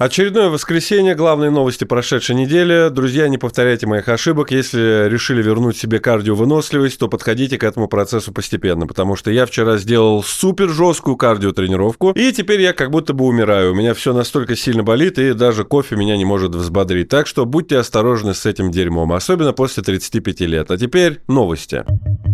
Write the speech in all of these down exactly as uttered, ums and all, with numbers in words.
Очередное воскресенье, главные новости прошедшей недели. Друзья, не повторяйте моих ошибок. Если решили вернуть себе кардиовыносливость, то подходите к этому процессу постепенно, потому что я вчера сделал супер жесткую кардиотренировку, и теперь я как будто бы умираю. У меня все настолько сильно болит, и даже кофе меня не может взбодрить. Так что будьте осторожны с этим дерьмом, особенно после тридцати пяти лет. А теперь новости.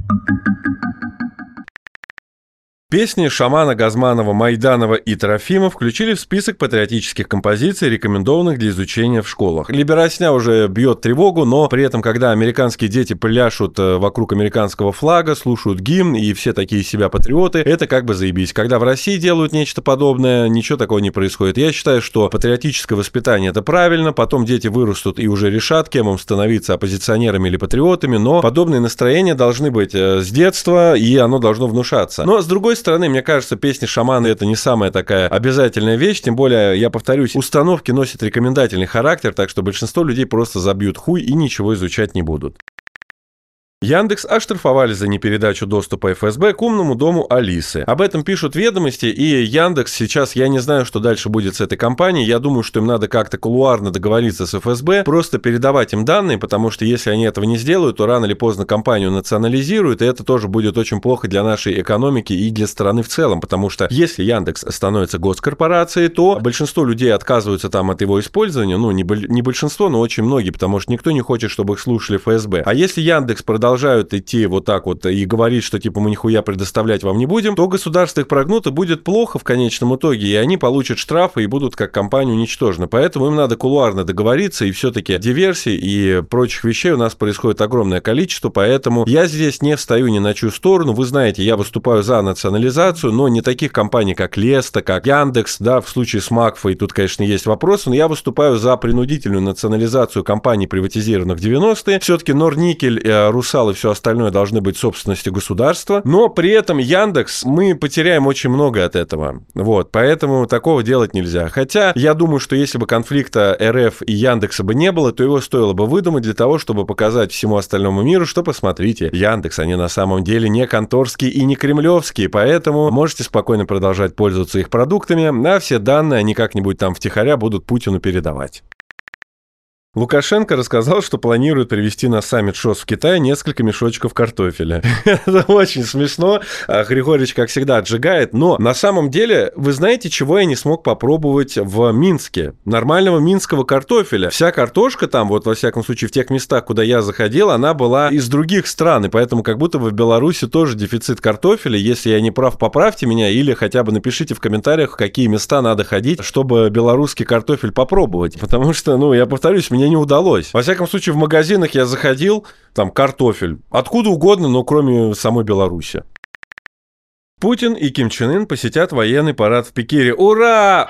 Песни Шамана, Газманова, Майданова и Трофима включили в список патриотических композиций, рекомендованных для изучения в школах. Либерасня уже бьет тревогу, но при этом, когда американские дети пляшут вокруг американского флага, слушают гимн и все такие себя патриоты, это как бы заебись. Когда в России делают нечто подобное, ничего такого не происходит. Я считаю, что патриотическое воспитание — это правильно, потом дети вырастут и уже решат, кем им становиться, оппозиционерами или патриотами, но подобные настроения должны быть с детства, и оно должно внушаться. Но, с другой стороны, мне кажется, песни Шамана — это не самая такая обязательная вещь, тем более, я повторюсь, установки носят рекомендательный характер, так что большинство людей просто забьют хуй и ничего изучать не будут. Яндекс оштрафовали за непередачу доступа эф эс бэ к умному дому Алисы. Об этом пишут ведомости, и Яндекс сейчас, я не знаю, что дальше будет с этой компанией, я думаю, что им надо как-то кулуарно договориться с эф эс бэ, просто передавать им данные, потому что если они этого не сделают, то рано или поздно компанию национализируют, и это тоже будет очень плохо для нашей экономики и для страны в целом, потому что если Яндекс становится госкорпорацией, то большинство людей отказываются там от его использования, ну, не большинство, но очень многие, потому что никто не хочет, чтобы их слушали эф эс бэ. А если Яндекс продолжает продолжают идти вот так вот и говорить, что типа мы нихуя предоставлять вам не будем, то государство их прогнут и будет плохо в конечном итоге, и они получат штрафы и будут как компания уничтожены. Поэтому им надо кулуарно договориться, и все-таки диверсий и прочих вещей у нас происходит огромное количество, поэтому я здесь не встаю ни на чью сторону. Вы знаете, я выступаю за национализацию, но не таких компаний, как Леста, как Яндекс, да, в случае с Макфой, тут, конечно, есть вопросы, но я выступаю за принудительную национализацию компаний, приватизированных в девяностые. Все-таки Норникель, Русал и все остальное должны быть собственностью государства, но при этом Яндекс, мы потеряем очень много от этого, вот, поэтому такого делать нельзя. Хотя я думаю, что если бы конфликта эр эф и Яндекса бы не было, то его стоило бы выдумать для того, чтобы показать всему остальному миру, что, посмотрите, Яндекс, они на самом деле не конторские и не кремлевские, поэтому можете спокойно продолжать пользоваться их продуктами, а все данные они как-нибудь там втихаря будут Путину передавать. Лукашенко рассказал, что планирует привезти на саммит ШОС в Китае несколько мешочков картофеля. Это очень смешно. Григорьевич, как всегда, отжигает. Но на самом деле, вы знаете, чего я не смог попробовать в Минске? Нормального минского картофеля. Вся картошка там, вот во всяком случае, в тех местах, куда я заходил, она была из других стран. И поэтому как будто бы в Беларуси тоже дефицит картофеля. Если я не прав, поправьте меня. Или хотя бы напишите в комментариях, в какие места надо ходить, чтобы белорусский картофель попробовать. Потому что, ну, я повторюсь, мне не удалось. Во всяком случае, в магазинах я заходил, там картофель. Откуда угодно, но кроме самой Беларуси. Путин и Ким Чен Ын посетят военный парад в Пекине. Ура!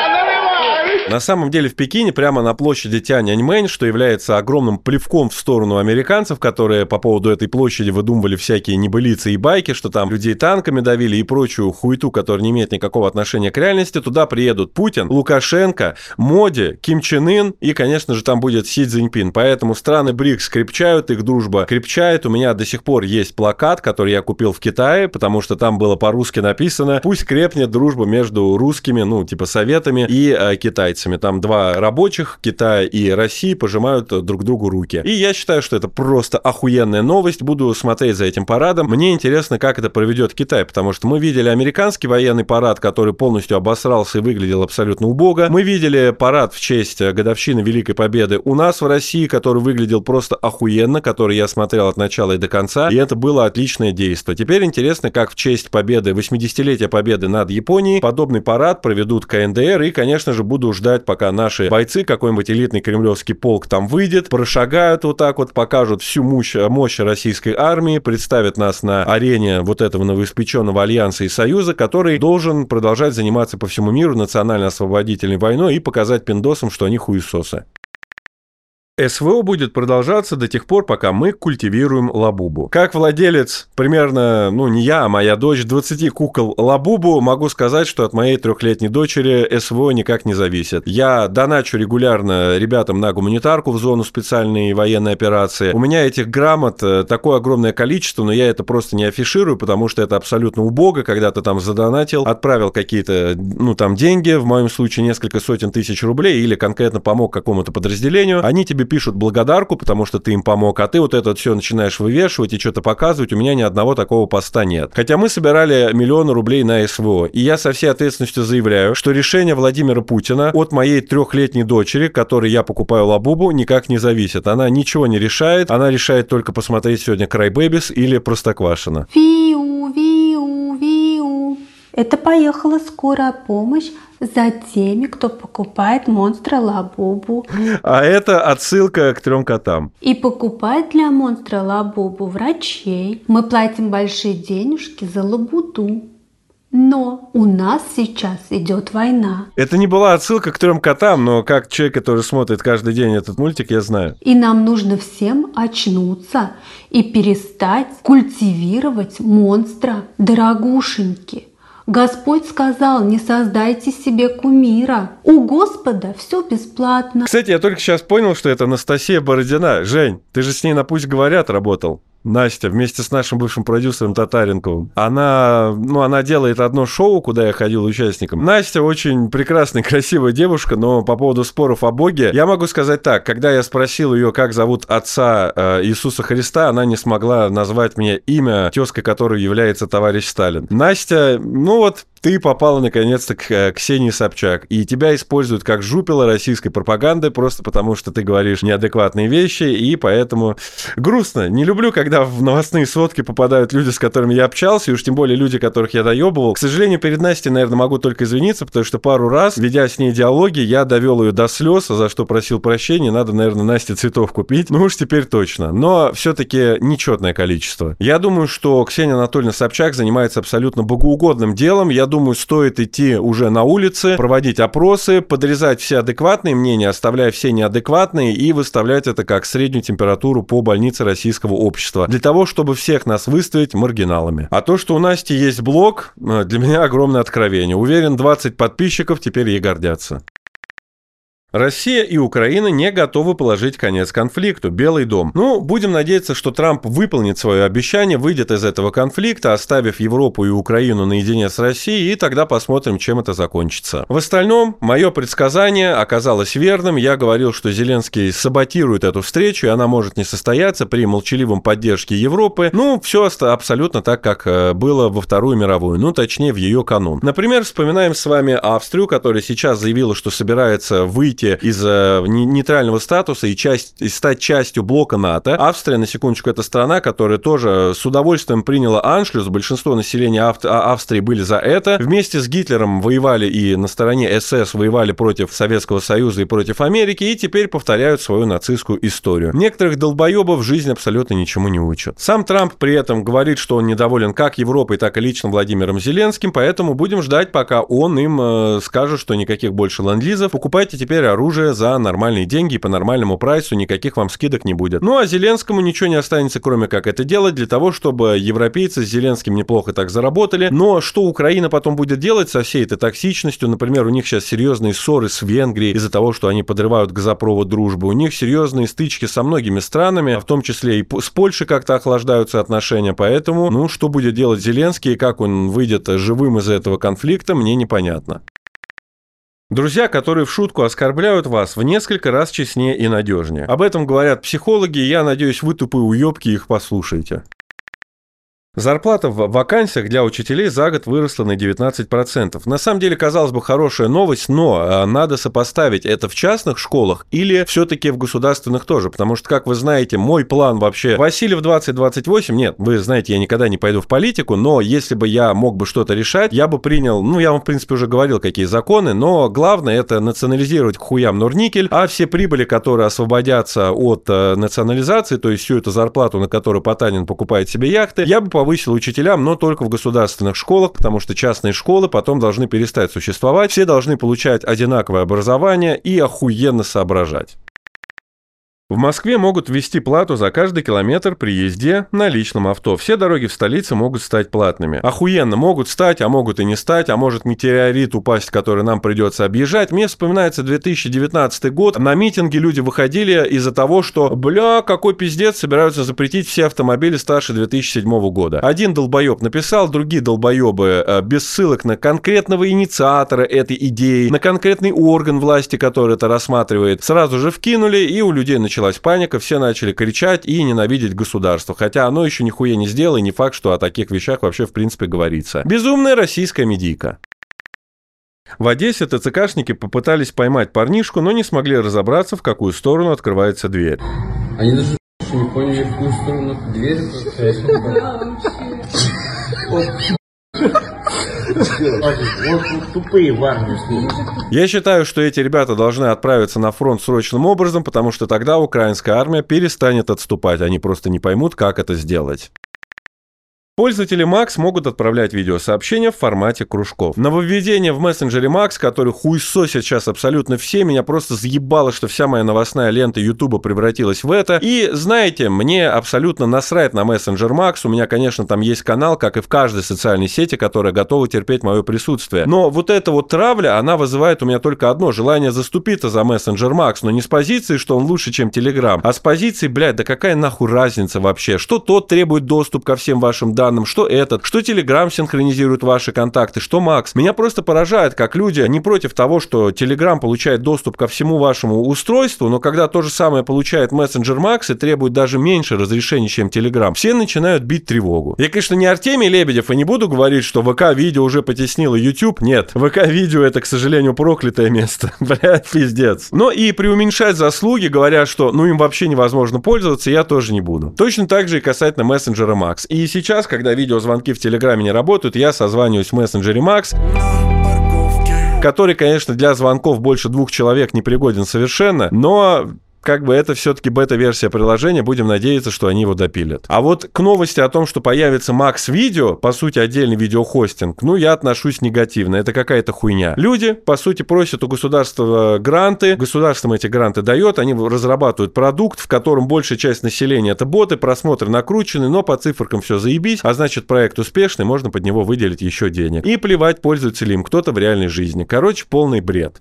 На самом деле в Пекине, прямо на площади Тяньаньмэнь, что является огромным плевком в сторону американцев, которые по поводу этой площади выдумывали всякие небылицы и байки, что там людей танками давили и прочую хуету, которая не имеет никакого отношения к реальности, туда приедут Путин, Лукашенко, Моди, Ким Чен Ын и, конечно же, там будет Си Цзиньпин. Поэтому страны БРИКС крепчают, их дружба крепчает. У меня до сих пор есть плакат, который я купил в Китае, потому что там было по-русски написано: «Пусть крепнет дружба между русскими, ну, типа советами, и э, китайцами». Там два рабочих, Китая и России, пожимают друг другу руки. И я считаю, что это просто охуенная новость. Буду смотреть за этим парадом. Мне интересно, как это проведет Китай, потому что мы видели американский военный парад, который полностью обосрался и выглядел абсолютно убого. Мы видели парад в честь годовщины Великой Победы у нас в России, который выглядел просто охуенно, который я смотрел от начала и до конца, и это было отличное действие. Теперь интересно, как в честь победы, восьмидесятилетия победы над Японией, подобный парад проведут ка эн дэ эр, и, конечно же, буду ждать, пока наши бойцы, какой-нибудь элитный кремлевский полк там выйдет, прошагают вот так вот, покажут всю мощь, мощь российской армии, представят нас на арене вот этого новоиспеченного альянса и союза, который должен продолжать заниматься по всему миру национально-освободительной войной и показать пиндосам, что они хуесосы. СВО будет продолжаться до тех пор, пока мы культивируем лабубу. Как владелец, примерно, ну не я, а моя дочь, двадцати кукол лабубу, могу сказать, что от моей трехлетней дочери СВО никак не зависит. Я доначу регулярно ребятам на гуманитарку в зону специальной военной операции. У меня этих грамот такое огромное количество, но я это просто не афиширую, потому что это абсолютно убого, когда ты там задонатил, отправил какие-то, ну там деньги, в моем случае несколько сотен тысяч рублей, или конкретно помог какому-то подразделению, они тебе пишут благодарку, потому что ты им помог, а ты вот это все начинаешь вывешивать и что-то показывать. У меня ни одного такого поста нет. Хотя мы собирали миллионы рублей на СВО. И я со всей ответственностью заявляю, что решение Владимира Путина от моей трехлетней дочери, которой я покупаю лабубу, никак не зависит. Она ничего не решает. Она решает только посмотреть сегодня Крайбэбис или Простоквашино. Виу, виу, виу. Это поехала скорая помощь за теми, кто покупает монстра лабубу. А это отсылка к трем котам. И покупает для монстра лабубу врачей. Мы платим большие денежки за лабуду. Но у нас сейчас идет война. Это не была отсылка к трем котам, но как человек, который смотрит каждый день этот мультик, я знаю. И нам нужно всем очнуться и перестать культивировать монстра дорогушеньки. Господь сказал, не создайте себе кумира. У Господа все бесплатно. Кстати, я только сейчас понял, что это Анастасия Бородина. Жень, ты же с ней на «Пусть говорят» работал. Настя, вместе с нашим бывшим продюсером Татаренковым. Она, ну, она делает одно шоу, куда я ходил участником. Настя очень прекрасная, красивая девушка, но по поводу споров о Боге, я могу сказать так. Когда я спросил ее, как зовут отца э, Иисуса Христа, она не смогла назвать мне имя, тезкой которой является товарищ Сталин. Настя, ну вот, ты попала наконец-то к Ксении Собчак, и тебя используют как жупила российской пропаганды, просто потому что ты говоришь неадекватные вещи, и поэтому грустно. Не люблю, когда в новостные сводки попадают люди, с которыми я общался, и уж тем более люди, которых я доебывал. К сожалению, перед Настей, наверное, могу только извиниться, потому что пару раз, ведя с ней диалоги, я довел ее до слез, за что просил прощения. Надо, наверное, Насте цветов купить. Ну уж теперь точно. Но все-таки нечетное количество. Я думаю, что Ксения Анатольевна Собчак занимается абсолютно богоугодным делом. Я думаю, стоит идти уже на улице, проводить опросы, подрезать все адекватные мнения, оставляя все неадекватные, и выставлять это как среднюю температуру по больнице российского общества, для того, чтобы всех нас выставить маргиналами. А то, что у Насти есть блог, для меня огромное откровение. Уверен, двадцать подписчиков теперь ей гордятся. Россия и Украина не готовы положить конец конфликту. Белый дом. Ну, будем надеяться, что Трамп выполнит свое обещание, выйдет из этого конфликта, оставив Европу и Украину наедине с Россией, и тогда посмотрим, чем это закончится. В остальном, мое предсказание оказалось верным. Я говорил, что Зеленский саботирует эту встречу, и она может не состояться при молчаливом поддержке Европы. Ну, все абсолютно так, как было во Вторую мировую, ну, точнее, в ее канун. Например, вспоминаем с вами Австрию, которая сейчас заявила, что собирается выйти из э, нейтрального статуса и, часть, и стать частью блока НАТО. Австрия, на секундочку, это страна, которая тоже с удовольствием приняла аншлюс. Большинство населения Ав- Австрии были за это. Вместе с Гитлером воевали и на стороне СС воевали против Советского Союза и против Америки, и теперь повторяют свою нацистскую историю. Некоторых долбоебов жизнь абсолютно ничему не учит. Сам Трамп при этом говорит, что он недоволен как Европой, так и лично Владимиром Зеленским, поэтому будем ждать, пока он им э, скажет, что никаких больше ленд-лизов. Покупайте теперь оружие за нормальные деньги и по нормальному прайсу, никаких вам скидок не будет. Ну а Зеленскому ничего не останется, кроме как это делать, для того, чтобы европейцы с Зеленским неплохо так заработали. Но что Украина потом будет делать со всей этой токсичностью? Например, у них сейчас серьезные ссоры с Венгрией из-за того, что они подрывают газопровод дружбы. У них серьезные стычки со многими странами, в том числе и с Польшей как-то охлаждаются отношения. Поэтому, ну, что будет делать Зеленский и как он выйдет живым из этого конфликта, мне непонятно. Друзья, которые в шутку оскорбляют вас, в несколько раз честнее и надежнее. Об этом говорят психологи, и я надеюсь, вы тупые уёбки их послушаете. Зарплата в вакансиях для учителей за год выросла на девятнадцать процентов. На самом деле, казалось бы, хорошая новость, но надо сопоставить это в частных школах или все-таки в государственных тоже, потому что, как вы знаете, мой план вообще Васильев двадцать двадцать восемь, нет, вы знаете, я никогда не пойду в политику, но если бы я мог бы что-то решать, я бы принял, ну, я вам, в принципе, уже говорил, какие законы, но главное это национализировать к хуям Норникель, а все прибыли, которые освободятся от национализации, то есть всю эту зарплату, на которую Потанин покупает себе яхты, я бы повысил учителям, но только в государственных школах, потому что частные школы потом должны перестать существовать, все должны получать одинаковое образование и охуенно соображать. В Москве могут ввести плату за каждый километр при езде на личном авто. Все дороги в столице могут стать платными. Охуенно, могут стать, а могут и не стать, а может метеорит упасть, который нам придется объезжать. Мне вспоминается две тысячи девятнадцатый год. На митинги люди выходили из-за того, что, бля, какой пиздец, собираются запретить все автомобили старше две тысячи седьмого года. Один долбоеб написал, другие долбоебы э, без ссылок на конкретного инициатора этой идеи, на конкретный орган власти, который это рассматривает, сразу же вкинули, и у людей началось Началась паника, все начали кричать и ненавидеть государство. Хотя оно еще нихуя не сделало, и не факт, что о таких вещах вообще в принципе говорится. Безумная российская медийка. В Одессе ТЦКшники попытались поймать парнишку, но не смогли разобраться, в какую сторону открывается дверь. Они даже не поняли, в какую сторону дверь открывается. Тупые в армии. Я считаю, что эти ребята должны отправиться на фронт срочным образом, потому что тогда украинская армия перестанет отступать. Они просто не поймут, как это сделать. Пользователи Макс могут отправлять видеосообщения в формате кружков. Нововведение в мессенджере Макс, который хуесосит сейчас абсолютно все, меня просто заебало, что вся моя новостная лента Ютуба превратилась в это. И, знаете, мне абсолютно насрать на мессенджер Макс. У меня, конечно, там есть канал, как и в каждой социальной сети, которая готова терпеть мое присутствие. Но вот эта вот травля, она вызывает у меня только одно желание заступиться за мессенджер Макс. Но не с позиции, что он лучше, чем Телеграм, а с позиции, блядь, да какая нахуй разница вообще? Что тот требует доступ ко всем вашим данным, что этот, что Telegram синхронизирует ваши контакты, что Макс. Меня просто поражает, как люди не против того, что Telegram получает доступ ко всему вашему устройству, но когда то же самое получает мессенджер Макс и требует даже меньше разрешений, чем Telegram, все начинают бить тревогу. Я, конечно, не Артемий Лебедев и не буду говорить, что ВК-видео уже потеснило YouTube. Нет, ВК-видео это, к сожалению, проклятое место. Блядь, пиздец. Но и преуменьшать заслуги, говоря, что ну им вообще невозможно пользоваться, я тоже не буду. Точно так же и касательно мессенджера Макс. И сейчас, когда видеозвонки в Телеграме не работают, я созваниваюсь в мессенджере Макс, который, конечно, для звонков больше двух человек не пригоден совершенно, но как бы это все-таки бета-версия приложения, будем надеяться, что они его допилят. А вот к новости о том, что появится Макс Видео, по сути, отдельный видеохостинг, ну, я отношусь негативно, это какая-то хуйня. Люди, по сути, просят у государства гранты, государство им эти гранты дает, они разрабатывают продукт, в котором большая часть населения это боты, просмотры накручены, но по циферкам все заебись, а значит, проект успешный, можно под него выделить еще денег. И плевать, пользуется ли им кто-то в реальной жизни. Короче, полный бред.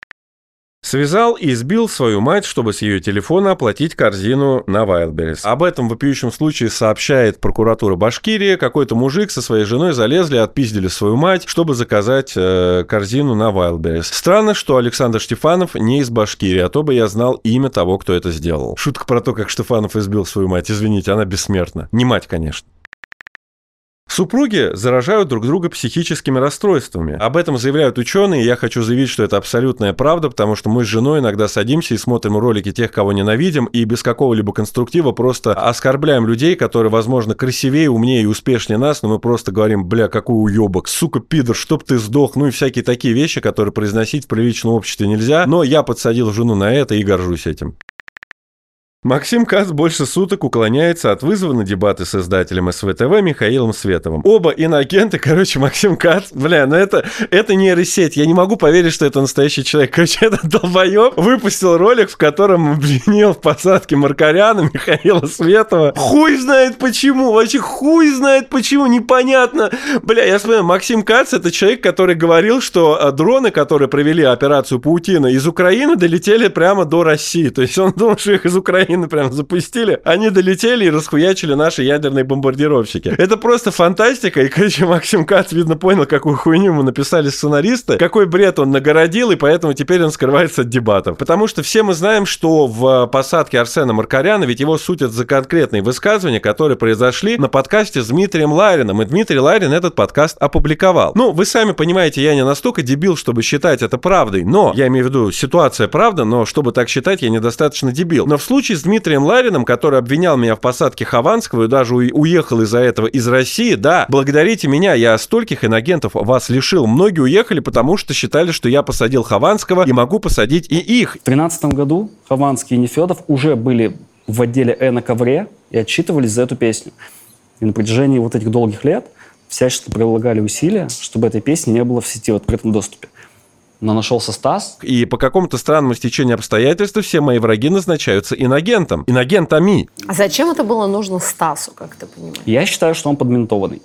Связал и избил свою мать, чтобы с ее телефона оплатить корзину на Wildberries. Об этом в вопиющем случае сообщает прокуратура Башкирии. Какой-то мужик со своей женой залезли, отпиздили свою мать, чтобы заказать э, корзину на Wildberries. Странно, что Александр Штефанов не из Башкирии, а то бы я знал имя того, кто это сделал. Шутка про то, как Штефанов избил свою мать. Извините, она бессмертна. Не мать, конечно. Супруги заражают друг друга психическими расстройствами. Об этом заявляют ученые, и я хочу заявить, что это абсолютная правда, потому что мы с женой иногда садимся и смотрим ролики тех, кого ненавидим, и без какого-либо конструктива просто оскорбляем людей, которые, возможно, красивее, умнее и успешнее нас, но мы просто говорим, бля, какой уебок, сука, пидор, чтоб ты сдох, ну и всякие такие вещи, которые произносить в приличном обществе нельзя, но я подсадил жену на это и горжусь этим. Максим Кац больше суток уклоняется от вызова на дебаты с издателем СВТВ Михаилом Световым. Оба иноагенты, короче, Максим Кац, бля, ну это, это нейросеть, я не могу поверить, что это настоящий человек. Короче, этот долбоеб выпустил ролик, в котором обвинил в посадке Маркаряна Михаила Светова. Хуй знает почему, вообще хуй знает почему, непонятно. Бля, я вспоминаю, Максим Кац это человек, который говорил, что дроны, которые провели операцию «Паутина» из Украины, долетели прямо до России. То есть он думал, что их из Украины прям запустили, они долетели и расхуячили наши ядерные бомбардировщики. Это просто фантастика, и, короче, Максим Кац, видно, понял, какую хуйню ему написали сценаристы, какой бред он нагородил, и поэтому теперь он скрывается от дебатов. Потому что все мы знаем, что в посадке Арсена Маркаряна ведь его судят за конкретные высказывания, которые произошли на подкасте с Дмитрием Лариным, и Дмитрий Ларин этот подкаст опубликовал. Ну, вы сами понимаете, я не настолько дебил, чтобы считать это правдой, но, я имею в виду, ситуация правда, но чтобы так считать, я недостаточно дебил. Но в случае с Дмитрием Лариным, который обвинял меня в посадке Хованского и даже уехал из-за этого из России, да, благодарите меня, я стольких инагентов вас лишил. Многие уехали, потому что считали, что я посадил Хованского и могу посадить и их. В две тысячи тринадцатом году Хованский и Нефедов уже были в отделе «Э» на ковре и отчитывались за эту песню. И на протяжении вот этих долгих лет всячески прилагали усилия, чтобы этой песни не было в сети в открытом доступе. Но нашелся Стас. И по какому-то странному стечению обстоятельств все мои враги назначаются инагентом. Инагентами. А зачем это было нужно Стасу, как ты понимаешь? Я считаю, что он подментованный.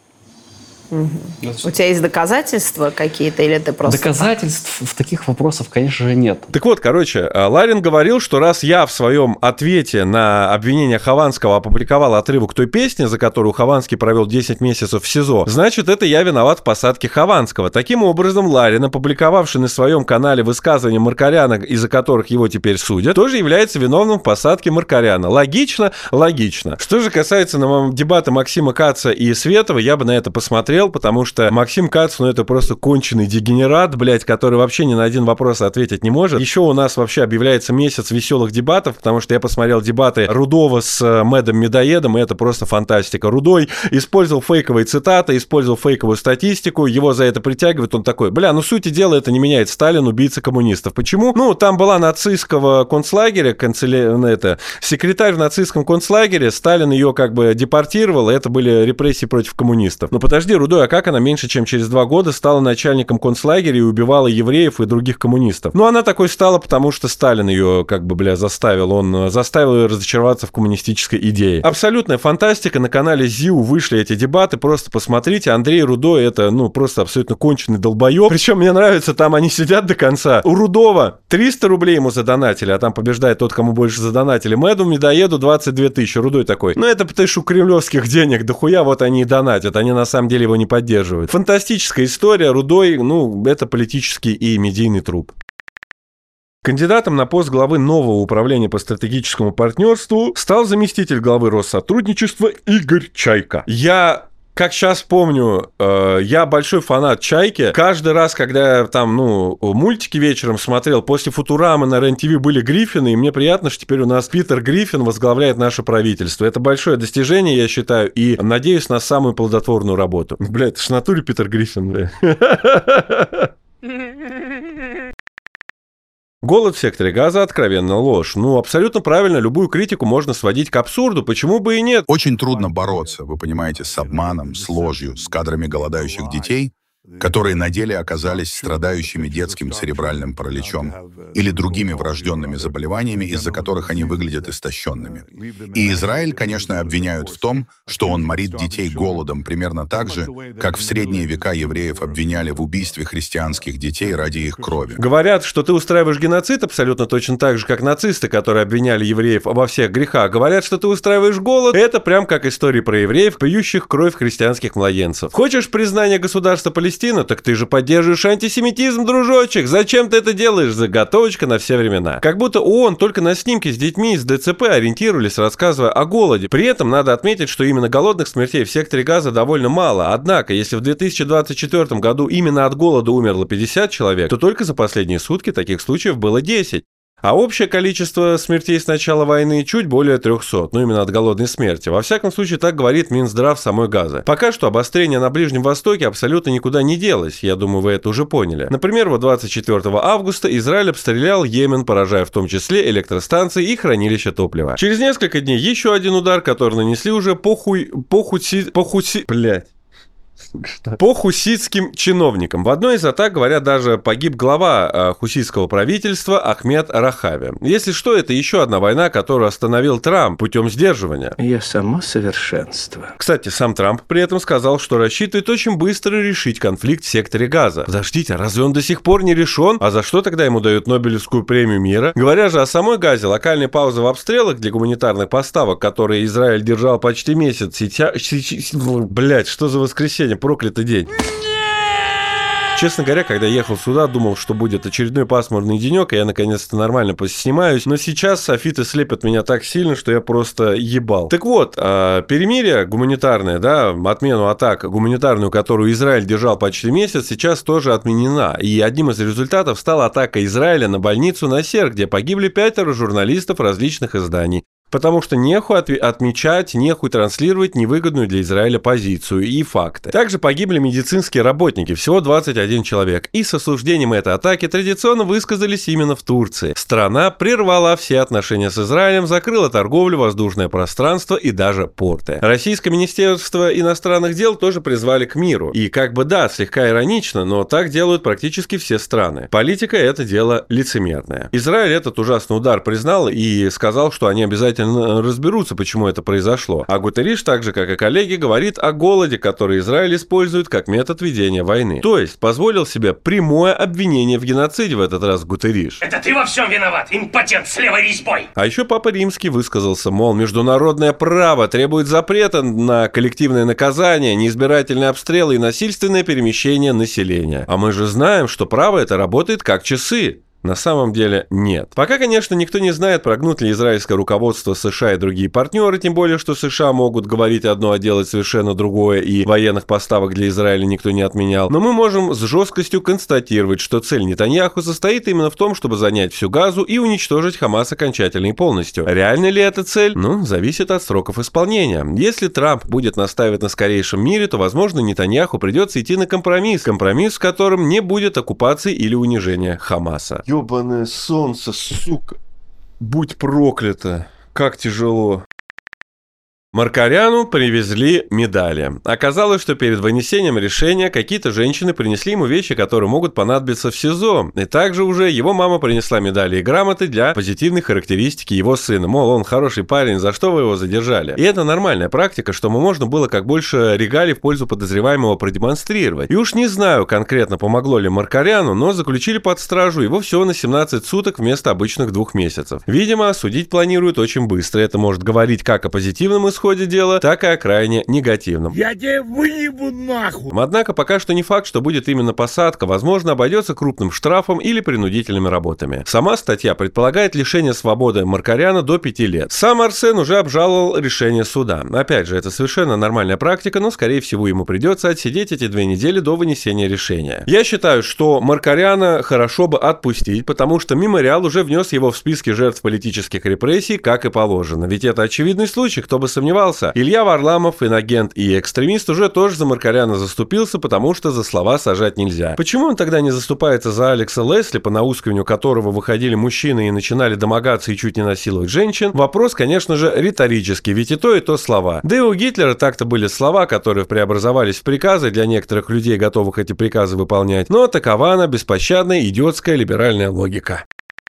Угу. У тебя есть доказательства какие-то или ты просто... Доказательств в таких вопросах, конечно же, нет. Так вот, короче, Ларин говорил, что раз я в своем ответе на обвинение Хованского опубликовал отрывок той песни, за которую Хованский провел десять месяцев в СИЗО, значит, это я виноват в посадке Хованского. Таким образом, Ларин, опубликовавший на своем канале высказывания Маркаряна, из-за которых его теперь судят, тоже является виновным в посадке Маркаряна. Логично? Логично. Что же касается на дебата Максима Каца и Светова, я бы на это посмотрел, потому что Максим Кац, ну, это просто конченый дегенерат, блядь, который вообще ни на один вопрос ответить не может. Еще у нас вообще объявляется месяц веселых дебатов, потому что я посмотрел дебаты Рудова с Мэдом Медоедом, и это просто фантастика. Рудой использовал фейковые цитаты, использовал фейковую статистику, его за это притягивают, он такой, бля, ну, сути дела, это не меняет. Сталин убийца коммунистов. Почему? Ну, там была нацистского концлагеря, канцеля... это, секретарь в нацистском концлагере, Сталин ее как бы депортировал, и это были репрессии против коммунистов. Но подожди, Рудой, а как она меньше, чем через два года стала начальником концлагеря и убивала евреев и других коммунистов? Ну, она такой стала, потому что Сталин ее, как бы, бля, заставил. Он заставил ее разочароваться в коммунистической идее. Абсолютная фантастика. На канале ЗИУ вышли эти дебаты. Просто посмотрите. Андрей Рудой — это, ну, просто абсолютно конченый долбоеб. Причем мне нравится, там они сидят до конца. У Рудова триста рублей ему задонатили, а там побеждает тот, кому больше задонатили. Мэду Медоеду двадцать две тысячи. Рудой такой, ну, это потому что у кремлевских денег дохуя, вот они и донатят. Они на самом деле его не поддерживают. Фантастическая история. Рудой, ну, это политический и медийный труп. Кандидатом на пост главы нового управления по стратегическому партнерству стал заместитель главы Россотрудничества Игорь Чайка. Я... Как сейчас помню, э, я большой фанат «Чайки». Каждый раз, когда я там, ну, мультики вечером смотрел, после «Футурамы» на РЕН-ТВ были Гриффины, и мне приятно, что теперь у нас Питер Гриффин возглавляет наше правительство. Это большое достижение, я считаю, и надеюсь на самую плодотворную работу. Бля, это ж в натуре Питер Гриффин, бля. Голод в секторе Газа — откровенная ложь. Ну, абсолютно правильно, любую критику можно сводить к абсурду, почему бы и нет? Очень трудно бороться, вы понимаете, с обманом, с ложью, с кадрами голодающих детей, которые на деле оказались страдающими детским церебральным параличом или другими врожденными заболеваниями, из-за которых они выглядят истощенными. И Израиль, конечно, обвиняют в том, что он морит детей голодом примерно так же, как в средние века евреев обвиняли в убийстве христианских детей ради их крови. Говорят, что ты устраиваешь геноцид абсолютно точно так же, как нацисты, которые обвиняли евреев во всех грехах. Говорят, что ты устраиваешь голод. Это прям как истории про евреев, пьющих кровь христианских младенцев. Хочешь признания государства Палестины? Так ты же поддерживаешь антисемитизм, дружочек. Зачем ты это делаешь? Заготовочка на все времена. Как будто ООН только на снимки с детьми из ДЦП ориентировались, рассказывая о голоде. При этом надо отметить, что именно голодных смертей в секторе Газа довольно мало. Однако, если в две тысячи двадцать четвёртом году именно от голода умерло пятьдесят человек, то только за последние сутки таких случаев было десять. А общее количество смертей с начала войны чуть более трехсот, ну именно от голодной смерти. Во всяком случае, так говорит Минздрав самой Газы. Пока что обострение на Ближнем Востоке абсолютно никуда не делось, я думаю, вы это уже поняли. Например, вот двадцать четвёртого августа Израиль обстрелял Йемен, поражая в том числе электростанции и хранилища топлива. Через несколько дней еще один удар, который нанесли уже по хуй... по хуси... по хуси... блять. По хуситским чиновникам. В одной из атак, говорят, даже погиб глава э, хуситского правительства Ахмед Рахави. Если что, это еще одна война, которую остановил Трамп путем сдерживания. Я само совершенство. Кстати, сам Трамп при этом сказал, что рассчитывает очень быстро решить конфликт в секторе Газа. Подождите, разве он до сих пор не решен? А за что тогда ему дают Нобелевскую премию мира? Говоря же о самой Газе, локальная пауза в обстрелах для гуманитарных поставок, которые Израиль держал почти месяц. Сейчас... Блять, что за воскресенье? Проклятый день. Честно говоря, когда ехал сюда, думал, что будет очередной пасмурный денек, и я наконец-то нормально поснимаюсь. Но сейчас софиты слепят меня так сильно, что я просто ебал. Так вот, перемирие гуманитарное, да, отмену атак гуманитарную, которую Израиль держал почти месяц, сейчас тоже отменена. И одним из результатов стала атака Израиля на больницу Насер, где погибли пятеро журналистов различных изданий. Потому что нехуй от- отмечать, нехуй транслировать невыгодную для Израиля позицию и факты. Также погибли медицинские работники, всего двадцать один человек. И с осуждением этой атаки традиционно высказались именно в Турции. Страна прервала все отношения с Израилем, закрыла торговлю, воздушное пространство и даже порты. Российское министерство иностранных дел тоже призвали к миру. И как бы да, слегка иронично, но так делают практически все страны. Политика — это дело лицемерное. Израиль этот ужасный удар признал и сказал, что они обязательно разберутся, почему это произошло. А Гутерриш, так же как и коллеги, говорит о голоде, который Израиль использует как метод ведения войны. То есть позволил себе прямое обвинение в геноциде в этот раз Гутерриш. Это ты во всем виноват, импотент с левой резьбой! А еще Папа Римский высказался, мол, международное право требует запрета на коллективное наказание, неизбирательные обстрелы и насильственное перемещение населения. А мы же знаем, что право это работает как часы. На самом деле нет. Пока, конечно, никто не знает, прогнут ли израильское руководство США и другие партнеры, тем более, что США могут говорить одно, а делать совершенно другое, и военных поставок для Израиля никто не отменял. Но мы можем с жесткостью констатировать, что цель Нетаньяху состоит именно в том, чтобы занять всю Газу и уничтожить Хамас окончательно и полностью. Реальна ли эта цель? Ну, зависит от сроков исполнения. Если Трамп будет настаивать на скорейшем мире, то, возможно, Нетаньяху придется идти на компромисс. Компромисс, в котором не будет оккупации или унижения Хамаса. Ёбаное солнце, сука. Будь проклято. Как тяжело. Маркаряну привезли медали. Оказалось, что перед вынесением решения какие-то женщины принесли ему вещи, которые могут понадобиться в СИЗО. И также уже его мама принесла медали и грамоты для позитивной характеристики его сына. Мол, он хороший парень, за что вы его задержали? И это нормальная практика, чтобы можно было как больше регалий в пользу подозреваемого продемонстрировать. И уж не знаю конкретно, помогло ли Маркаряну, но заключили под стражу его всего на семнадцать суток вместо обычных двух месяцев. Видимо, судить планируют очень быстро. Это может говорить как о позитивном исходе, в ходе дела, так и о крайне негативном. Я тебя выебу нахуй! Однако пока что не факт, что будет именно посадка, возможно, обойдется крупным штрафом или принудительными работами. Сама статья предполагает лишение свободы Маркаряна до пяти лет. Сам Арсен уже обжаловал решение суда. Опять же, это совершенно нормальная практика, но, скорее всего, ему придется отсидеть эти две недели до вынесения решения. Я считаю, что Маркаряна хорошо бы отпустить, потому что мемориал уже внес его в списки жертв политических репрессий, как и положено. Ведь это очевидный случай, кто бы сомневался. Илья Варламов, инагент и экстремист, уже тоже за Маркаряна заступился, потому что за слова сажать нельзя. Почему он тогда не заступается за Алекса Лесли, по наускиванию которого выходили мужчины и начинали домогаться и чуть не насиловать женщин? Вопрос, конечно же, риторический, ведь и то, и то слова. Да и у Гитлера так-то были слова, которые преобразовались в приказы для некоторых людей, готовых эти приказы выполнять. Но такова она беспощадная, идиотская либеральная логика.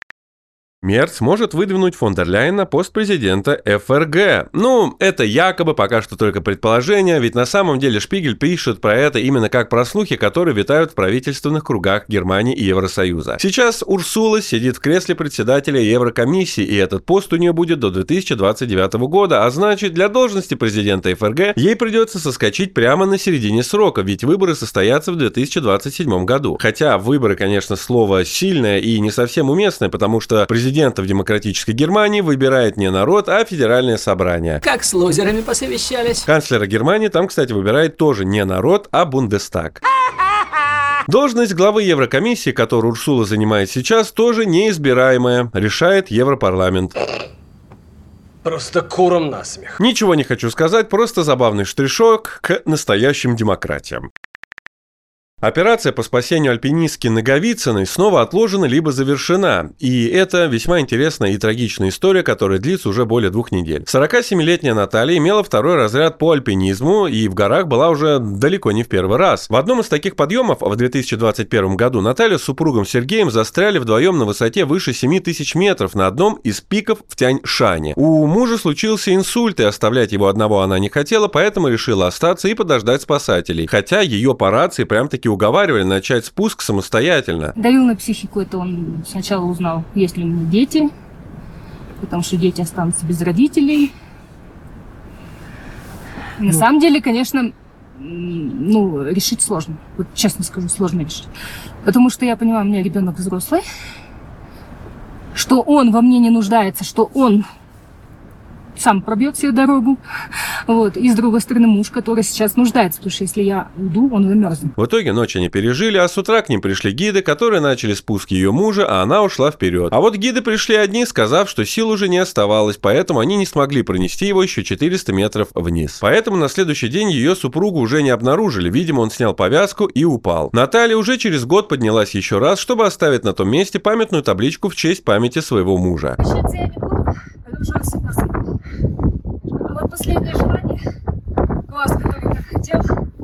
Мерц может выдвинуть фон дер Ляйен на пост президента эф эр гэ. Ну, это якобы пока что только предположение, ведь на самом деле Шпигель пишет про это именно как про слухи, которые витают в правительственных кругах Германии и Евросоюза. Сейчас Урсула сидит в кресле председателя Еврокомиссии, и этот пост у нее будет до две тысячи двадцать девятого года, а значит, для должности президента эф эр гэ ей придется соскочить прямо на середине срока, ведь выборы состоятся в две тысячи двадцать седьмом году. Хотя выборы, конечно, слово сильное и не совсем уместное, потому что президент Президента в демократической Германии выбирает не народ, а федеральное собрание. Как с лузерами посовещались. Канцлера Германии там, кстати, выбирает тоже не народ, а Бундестаг. Должность главы Еврокомиссии, которую Урсула занимает сейчас, тоже неизбираемая. Решает Европарламент. Просто куром насмех. Ничего не хочу сказать, просто забавный штришок к настоящим демократиям. Операция по спасению альпинистки Наговицыной снова отложена либо завершена. И это весьма интересная и трагичная история, которая длится уже более двух недель. сорокасемилетняя Наталья имела второй разряд по альпинизму и в горах была уже далеко не в первый раз. В одном из таких подъемов в две тысячи двадцать первом году Наталья с супругом Сергеем застряли вдвоем на высоте выше семи тысяч метров на одном из пиков в Тянь-Шане. У мужа случился инсульт, и оставлять его одного она не хотела, поэтому решила остаться и подождать спасателей. Хотя ее по рации прям-таки уговаривали начать спуск самостоятельно. Давил на психику, это он сначала узнал, есть ли у меня дети, потому что дети останутся без родителей. На ну. самом деле, конечно, ну, решить сложно. Вот честно скажу, сложно решить. Потому что я понимаю, у меня ребенок взрослый, что он во мне не нуждается, что он сам пробьет себе дорогу. Вот. И с другой стороны муж, который сейчас нуждается, потому что если я уйду, он замерзнет. В итоге ночь они пережили, а с утра к ним пришли гиды, которые начали спуск ее мужа, а она ушла вперед. А вот гиды пришли одни, сказав, что сил уже не оставалось, поэтому они не смогли пронести его еще четыреста метров вниз. Поэтому на следующий день ее супругу уже не обнаружили, видимо, он снял повязку и упал. Наталья уже через год поднялась еще раз, чтобы оставить на том месте памятную табличку в честь памяти своего мужа. Прощаться я не буду, потому что он всегда забыл. А вот последнее желание, класс, который я хотел,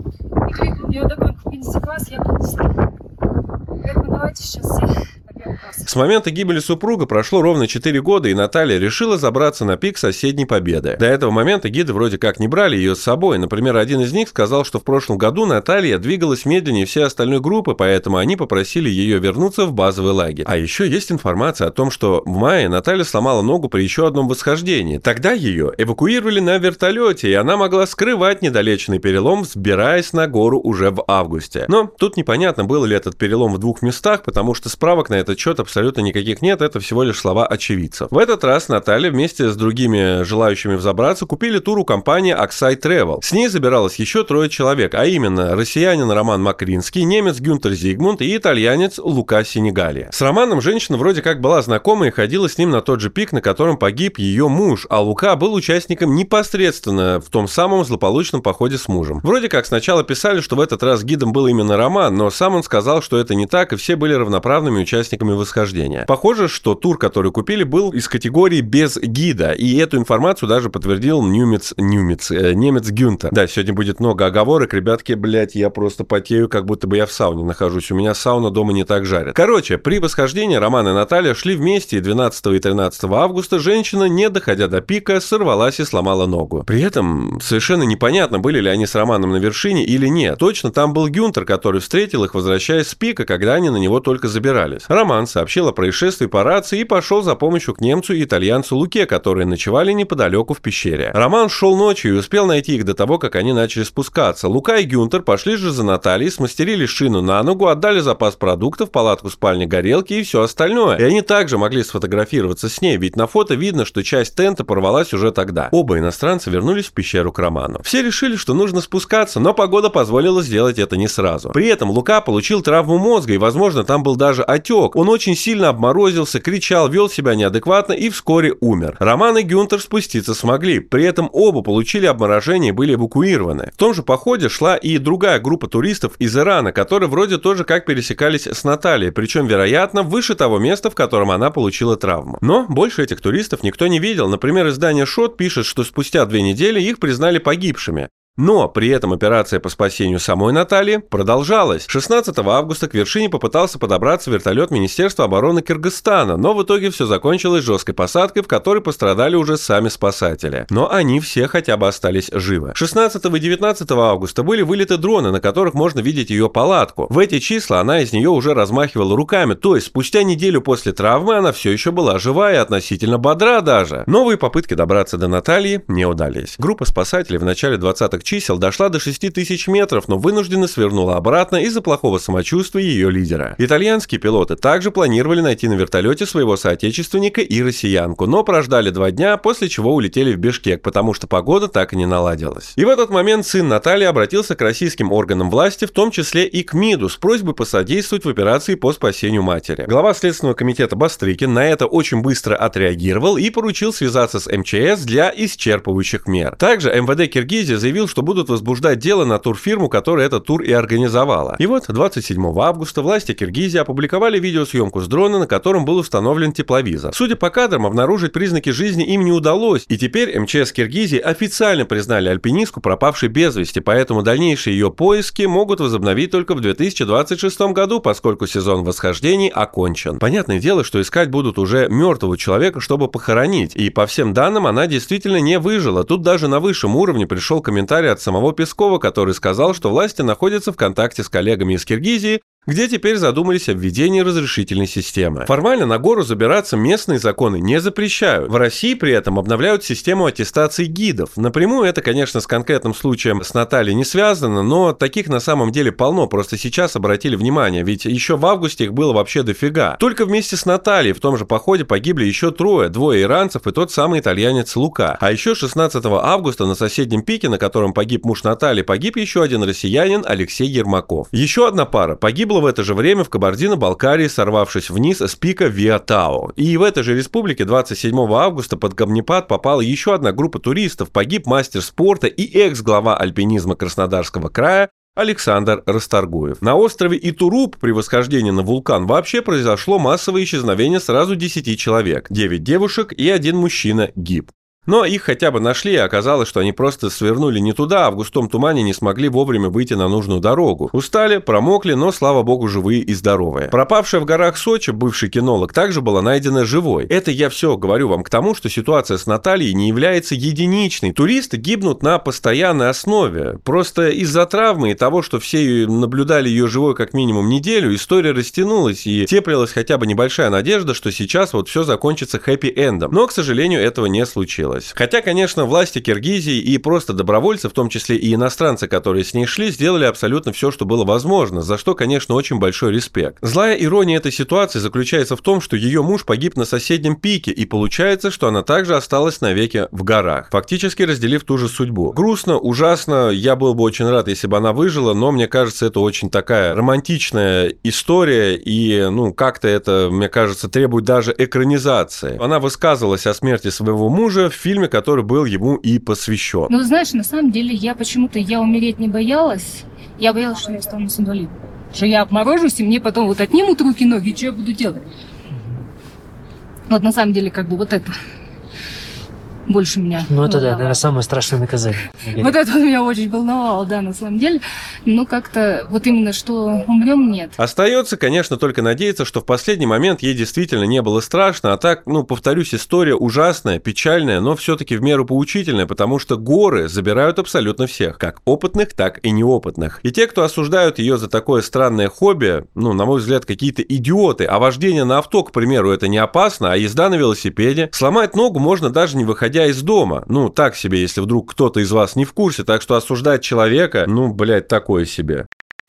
и крикнул мне вдогонку: «Принеси класс», я принесла. Поэтому давайте сейчас все попьем класс. С момента гибели супруга прошло ровно четыре года, и Наталья решила забраться на пик соседней Победы. До этого момента гиды вроде как не брали ее с собой. Например, один из них сказал, что в прошлом году Наталья двигалась медленнее всей остальной группы, поэтому они попросили ее вернуться в базовый лагерь. А еще есть информация о том, что в мае Наталья сломала ногу при еще одном восхождении. Тогда ее эвакуировали на вертолете, и она могла скрывать недолеченный перелом, взбираясь на гору уже в августе. Но тут непонятно, был ли этот перелом в двух местах, потому что справок на этот счет абсолютно никаких нет, это всего лишь слова очевидцев. В этот раз Наталья вместе с другими желающими взобраться купили тур у компании Oxide Travel. С ней забиралось еще трое человек, а именно россиянин Роман Макринский, немец Гюнтер Зигмунд и итальянец Лука Сенегалия. С Романом женщина вроде как была знакома и ходила с ним на тот же пик, на котором погиб ее муж, а Лука был участником непосредственно в том самом злополучном походе с мужем. Вроде как сначала писали, что в этот раз гидом был именно Роман, но сам он сказал, что это не так, и все были равноправными участниками восхождения. Похоже, что тур, который купили, был из категории без гида, и эту информацию даже подтвердил немец, немец, э, немец Гюнтер. Да, сегодня будет много оговорок, ребятки, блять, я просто потею, как будто бы я в сауне нахожусь, у меня сауна дома не так жарит. Короче, при восхождении Роман и Наталья шли вместе, и двенадцатого и тринадцатого августа женщина, не доходя до пика, сорвалась и сломала ногу. При этом совершенно непонятно, были ли они с Романом на вершине или нет. Точно там был Гюнтер, который встретил их, возвращаясь с пика, когда они на него только забирались. Роман сообщил о происшествии по рации и пошел за помощью к немцу и итальянцу Луке, которые ночевали неподалеку в пещере. Роман шел ночью и успел найти их до того, как они начали спускаться. Лука и Гюнтер пошли же за Натальей, смастерили шину на ногу, отдали запас продуктов, палатку, спальни, горелки и все остальное. И они также могли сфотографироваться с ней, ведь на фото видно, что часть тента порвалась уже тогда. Оба иностранца вернулись в пещеру к Роману. Все решили, что нужно спускаться, но погода позволила сделать это не сразу. При этом Лука получил травму мозга, и, возможно, там был даже отек. Он очень сильно обморозился, кричал, вел себя неадекватно и вскоре умер. Роман и Гюнтер спуститься смогли, при этом оба получили обморожение и были эвакуированы. В том же походе шла и другая группа туристов из Ирана, которые вроде тоже как пересекались с Натальей, причем, вероятно, выше того места, в котором она получила травму. Но больше этих туристов никто не видел. Например, издание Шот пишет, что спустя две недели их признали погибшими. Но при этом операция по спасению самой Натальи продолжалась. шестнадцатого августа к вершине попытался подобраться вертолет Министерства обороны Кыргызстана, но в итоге все закончилось жесткой посадкой, в которой пострадали уже сами спасатели. Но они все хотя бы остались живы. шестнадцатого и девятнадцатого августа были вылеты дроны, на которых можно видеть ее палатку. В эти числа она из нее уже размахивала руками, то есть спустя неделю после травмы она все еще была жива и относительно бодра даже. Новые попытки добраться до Натальи не удались. Группа спасателей в начале двадцатых чисел дошла до шести тысяч метров, но вынужденно свернула обратно из-за плохого самочувствия ее лидера. Итальянские пилоты также планировали найти на вертолете своего соотечественника и россиянку, но прождали два дня, после чего улетели в Бишкек, потому что погода так и не наладилась. И в этот момент сын Натальи обратился к российским органам власти, в том числе и к МИДу, с просьбой посодействовать в операции по спасению матери. Глава Следственного комитета Бастрыкин на это очень быстро отреагировал и поручил связаться с эм че эс для исчерпывающих мер. Также эм вэ дэ Киргизии заявил, что будут возбуждать дело на турфирму, которая этот тур и организовала. И вот двадцать седьмого августа власти Киргизии опубликовали видеосъемку с дрона, на котором был установлен тепловизор. Судя по кадрам, обнаружить признаки жизни им не удалось, и теперь эм че эс Киргизии официально признали альпинистку пропавшей без вести, поэтому дальнейшие ее поиски могут возобновить только в две тысячи двадцать шестом году, поскольку сезон восхождений окончен. Понятное дело, что искать будут уже мертвого человека, чтобы похоронить, и по всем данным она действительно не выжила. Тут даже на высшем уровне пришел комментарий от самого Пескова, который сказал, что власти находятся в контакте с коллегами из Киргизии где теперь задумались о введении разрешительной системы. Формально на гору забираться местные законы не запрещают. В России при этом обновляют систему аттестации гидов. Напрямую это, конечно, с конкретным случаем с Натальей не связано, но таких на самом деле полно, просто сейчас обратили внимание, ведь еще в августе их было вообще дофига. Только вместе с Натальей в том же походе погибли еще трое, двое иранцев и тот самый итальянец Лука. А еще шестнадцатого августа на соседнем пике, на котором погиб муж Натальи, погиб еще один россиянин Алексей Ермаков. Еще одна пара погибла в это же время в Кабардино-Балкарии, сорвавшись вниз с пика Виатао. И в этой же республике двадцать седьмого августа под камнепад попала еще одна группа туристов. Погиб мастер спорта и экс-глава альпинизма Краснодарского края Александр Расторгуев. На острове Итуруп при восхождении на вулкан вообще произошло массовое исчезновение сразу десяти человек. девять девушек и один мужчина гиб. Но их хотя бы нашли, и оказалось, что они просто свернули не туда, а в густом тумане не смогли вовремя выйти на нужную дорогу. Устали, промокли, но, слава богу, живые и здоровые. Пропавшая в горах Сочи бывший кинолог также была найдена живой. Это я все говорю вам к тому, что ситуация с Натальей не является единичной. Туристы гибнут на постоянной основе. Просто из-за травмы и того, что все наблюдали ее живой как минимум неделю, история растянулась, и теплилась хотя бы небольшая надежда, что сейчас вот все закончится хэппи-эндом. Но, к сожалению, этого не случилось. Хотя, конечно, власти Киргизии и просто добровольцы, в том числе и иностранцы, которые с ней шли, сделали абсолютно все, что было возможно, за что, конечно, очень большой респект. Злая ирония этой ситуации заключается в том, что ее муж погиб на соседнем пике, и получается, что она также осталась навеки в горах, фактически разделив ту же судьбу. Грустно, ужасно, я был бы очень рад, если бы она выжила, но мне кажется, это очень такая романтичная история, и, ну, как-то это, мне кажется, требует даже экранизации. Она высказывалась о смерти своего мужа в фильме, который был ему и посвящен. Ну, знаешь, на самом деле, я почему-то, я умереть не боялась. Я боялась, что я стану инвалидом. Что я обморожусь, и мне потом вот отнимут руки, ноги, и что я буду делать? Вот на самом деле, как бы вот это больше меня... Ну, это да, наверное, самое страшное наказание. Вот это меня очень волновало, да, на самом деле. Но как-то вот именно, что умрем, нет. Остается, конечно, только надеяться, что в последний момент ей действительно не было страшно, а так, ну, повторюсь, история ужасная, печальная, но все-таки в меру поучительная, потому что горы забирают абсолютно всех, как опытных, так и неопытных. И те, кто осуждают ее за такое странное хобби, ну, на мой взгляд, какие-то идиоты, а вождение на авто, к примеру, это не опасно, а езда на велосипеде, сломать ногу можно даже не выходя из дома. Ну, так себе, если вдруг кто-то из вас не в курсе, так что осуждать человека, ну, блядь, такое себе.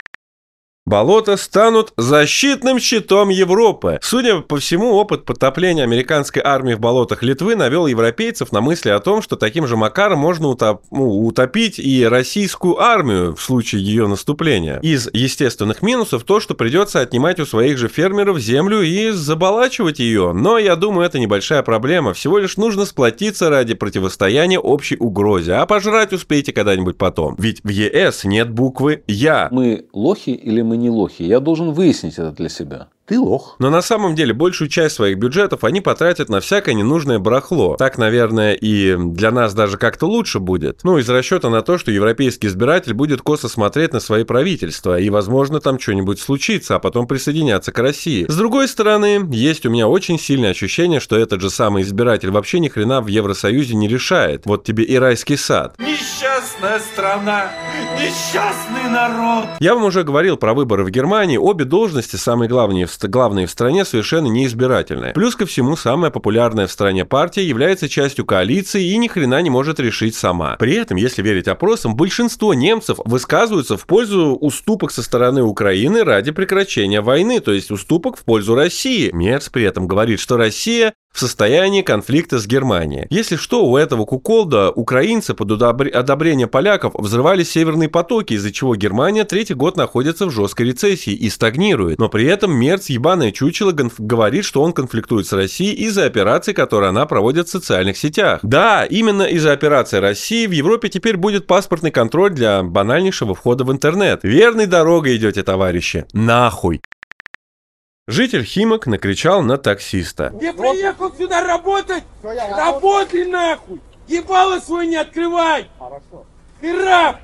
Болота станут защитным щитом Европы. Судя по всему, опыт потопления американской армии в болотах Литвы навел европейцев на мысли о том, что таким же макаром можно утоп... ну, утопить и российскую армию в случае ее наступления. Из естественных минусов то, что придется отнимать у своих же фермеров землю и заболачивать ее. Но я думаю, это небольшая проблема. Всего лишь нужно сплотиться ради противостояния общей угрозе. А пожрать успейте когда-нибудь потом. Ведь в ЕС нет буквы «Я». Мы лохи или мы не лохи? Я должен выяснить это для себя. Ты лох. Но на самом деле большую часть своих бюджетов они потратят на всякое ненужное барахло. Так, наверное, и для нас даже как-то лучше будет. Ну, из расчета на то, что европейский избиратель будет косо смотреть на свои правительства, и, возможно, там что-нибудь случится, а потом присоединяться к России. С другой стороны, есть у меня очень сильное ощущение, что этот же самый избиратель вообще ни хрена в Евросоюзе не решает. Вот тебе и райский сад. Несчастная страна, несчастный народ. Я вам уже говорил про выборы в Германии. Обе должности, самые главные в главные в стране, совершенно неизбирательная. Плюс ко всему, самая популярная в стране партия является частью коалиции и ни хрена не может решить сама. При этом, если верить опросам, большинство немцев высказываются в пользу уступок со стороны Украины ради прекращения войны, то есть уступок в пользу России. Мерц при этом говорит, что Россия в состоянии конфликта с Германией. Если что, у этого куколда украинцы под одобрение поляков взрывали северные потоки, из-за чего Германия третий год находится в жесткой рецессии и стагнирует. Но при этом Мерц, ебаное чучело, говорит, что он конфликтует с Россией из-за операций, которые она проводит в социальных сетях. Да, именно из-за операции России в Европе теперь будет паспортный контроль для банальнейшего входа в интернет. Верной дорогой идете, товарищи. Нахуй. Житель Химок накричал на таксиста. Я приехал сюда работать! Работай нахуй! Ебало свой не открывай! Хорошо. Ты раб!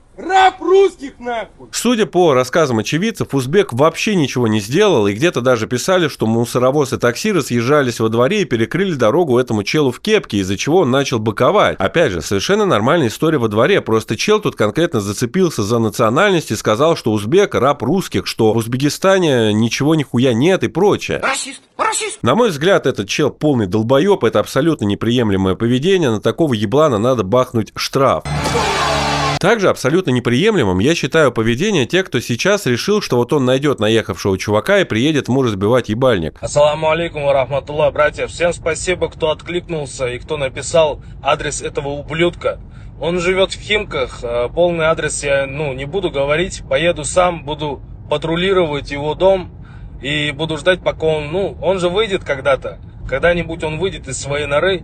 Раб русских, нахуй! Судя по рассказам очевидцев, узбек вообще ничего не сделал, и где-то даже писали, что мусоровоз и такси разъезжались во дворе и перекрыли дорогу этому челу в кепке, из-за чего он начал быковать. Опять же, совершенно нормальная история во дворе, просто чел тут конкретно зацепился за национальность и сказал, что узбек раб русских, что в Узбекистане ничего нихуя нет и прочее. Расист! Расист! На мой взгляд, этот чел полный долбоеб, это абсолютно неприемлемое поведение, на такого еблана надо бахнуть штраф. Также абсолютно неприемлемым я считаю поведение тех, кто сейчас решил, что вот он найдет наехавшего чувака и приедет ему разбивать ебальник. Ассаламу алейкум ва рахматуллах, братья. Всем спасибо, кто откликнулся и кто написал адрес этого ублюдка. Он живет в Химках, полный адрес я ну, не буду говорить. Поеду сам, буду патрулировать его дом и буду ждать, пока он, ну, он же выйдет когда-то. Когда-нибудь он выйдет из своей норы.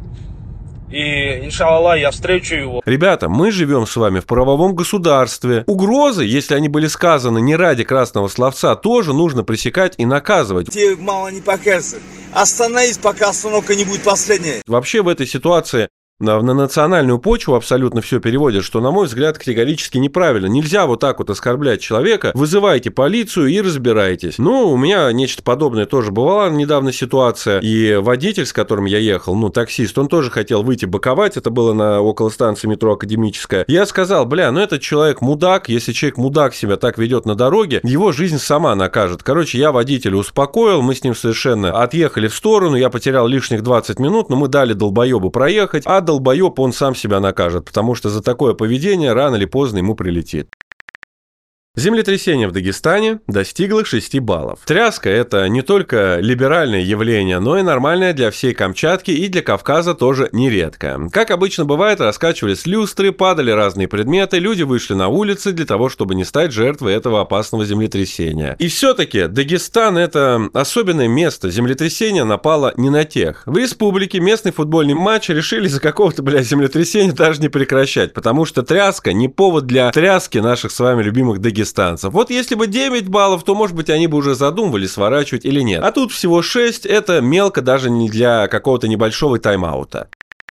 И, иншаллах, я встречу его. Ребята, мы живем с вами в правовом государстве. Угрозы, если они были сказаны не ради красного словца, тоже нужно пресекать и наказывать. Тебе мало не покажется. Остановись, пока остановка не будет последней. Вообще в этой ситуации на, на национальную почву абсолютно все переводят, что, на мой взгляд, категорически неправильно. Нельзя вот так вот оскорблять человека. Вызывайте полицию и разбирайтесь. Ну, у меня нечто подобное тоже бывало недавно ситуация. И водитель, с которым я ехал, ну, таксист, он тоже хотел выйти боковать. Это было на около станции метро Академическая. Я сказал, бля, ну этот человек мудак. Если человек мудак себя так ведет на дороге, его жизнь сама накажет. Короче, я водителя успокоил, мы с ним совершенно отъехали в сторону. Я потерял лишних двадцать минут, но мы дали долбоебу проехать. А долбоеб он сам себя накажет, потому что за такое поведение рано или поздно ему прилетит. Землетрясение в Дагестане достигло шести баллов. Тряска – это не только либеральное явление, но и нормальное для всей Камчатки и для Кавказа тоже нередко. Как обычно бывает, раскачивались люстры, падали разные предметы, люди вышли на улицы для того, чтобы не стать жертвой этого опасного землетрясения. И все-таки Дагестан – это особенное место. Землетрясение напало не на тех. В республике местный футбольный матч решили из-за какого-то, блядь, землетрясения даже не прекращать, потому что тряска не повод для тряски наших с вами любимых дагестанцев. Вот если бы девять баллов, то, может быть, они бы уже задумывали, сворачивать или нет. А тут всего шесть, это мелко даже не для какого-то небольшого тайм-аута.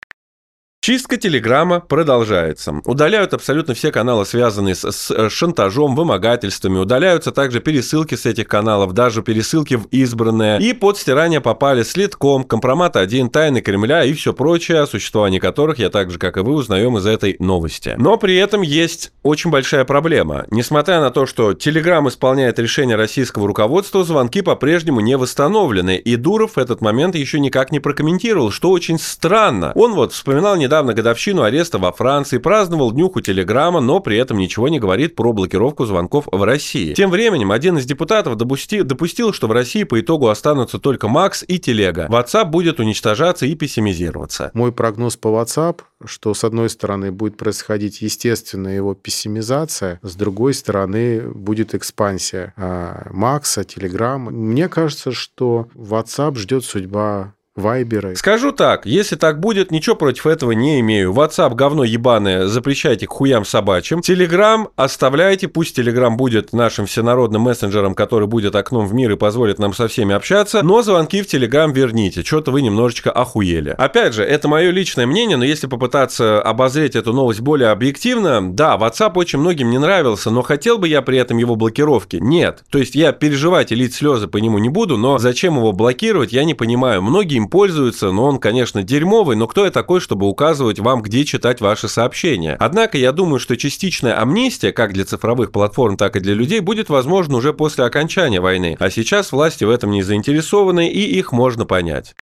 Чистка Телеграма продолжается. Удаляют абсолютно все каналы, связанные с, с шантажом, вымогательствами. Удаляются также пересылки с этих каналов, даже пересылки в избранные. И под стирание попали Слитком, Компромат один, Тайны Кремля и все прочее, о существовании которых я так же, как и вы, узнаем из этой новости. Но при этом есть очень большая проблема. Несмотря на то, что Телеграм исполняет решение российского руководства, звонки по-прежнему не восстановлены. И Дуров в этот момент еще никак не прокомментировал, что очень странно. Он вот вспоминал недавно недавно годовщину ареста во Франции, праздновал днюху Телеграма, но при этом ничего не говорит про блокировку звонков в России. Тем временем один из депутатов допусти, допустил, что в России по итогу останутся только Макс и Телега. WhatsApp будет уничтожаться и пессимизироваться. Мой прогноз по WhatsApp, что с одной стороны будет происходить естественная его пессимизация, с другой стороны будет экспансия Макса, Телеграма. Мне кажется, что WhatsApp ждет судьба Вайберы. Скажу так, если так будет, ничего против этого не имею. WhatsApp говно ебаное, запрещайте к хуям собачьим. Telegram оставляйте, пусть Telegram будет нашим всенародным мессенджером, который будет окном в мир и позволит нам со всеми общаться, но звонки в Telegram верните, что-то вы немножечко охуели. Опять же, это мое личное мнение, но если попытаться обозреть эту новость более объективно, да, WhatsApp очень многим не нравился, но хотел бы я при этом его блокировки? Нет. То есть я переживать и лить слезы по нему не буду, но зачем его блокировать, я не понимаю. Многие пользуется, но он, конечно, дерьмовый, но кто я такой, чтобы указывать вам, где читать ваши сообщения? Однако я думаю, что частичная амнистия, как для цифровых платформ, так и для людей, будет возможна уже после окончания войны. А сейчас власти в этом не заинтересованы, и их можно понять.